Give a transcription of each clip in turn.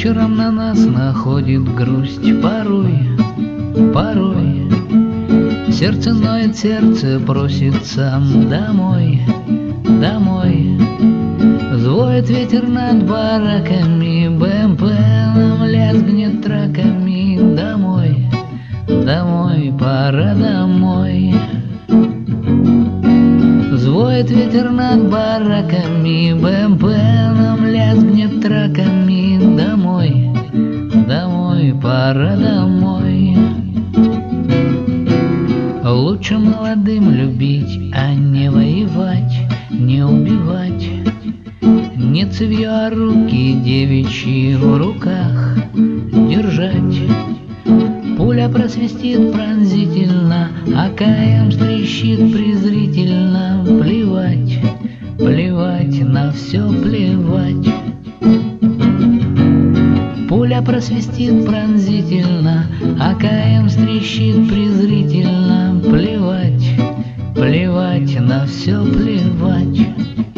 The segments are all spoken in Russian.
Вечером на нас находит грусть порой, порой. Сердце ноет, сердце просится домой, домой. Взвоет ветер над бараками, БМП нам лязгнет траками. Домой, домой, пора домой. Взвоет ветер над бараками, БМП нам лязгнет траками. Домой, домой, пора домой. Лучше молодым любить, а не воевать, не убивать. Не цевьё, а руки девичьи в руках держать. Пуля просвистит пронзительно, а КМ трещит презрительно. Плевать, плевать, на все плевать. Пуля просвистит пронзительно, а КМ трещит презрительно. Плевать, плевать, на все плевать.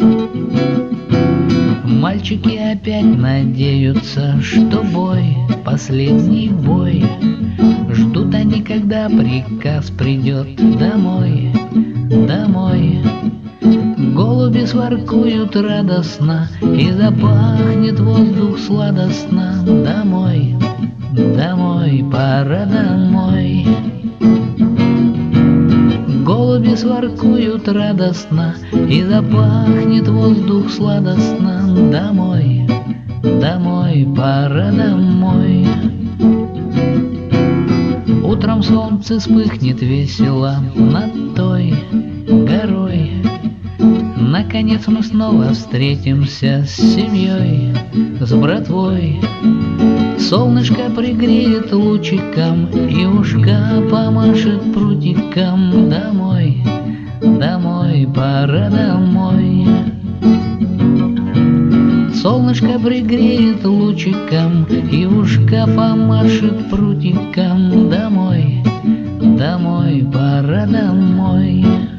Мальчики опять надеются, что бой, последний бой. Ждут они, когда приказ придет домой, домой. Голуби своркуют радостно, и запахнет воздух сладостно. Домой, домой, пора домой. Голуби своркуют радостно, и запахнет воздух сладостно. Домой, домой, пора домой. Утром солнце вспыхнет весело над той горой. Наконец мы снова встретимся с семьей, с братвой. Солнышко пригреет лучиком, и ушка помашет прутиком. Домой, домой, пора домой. Солнышко пригреет лучиком, и ушка помашет прутиком. Домой, домой, пора домой.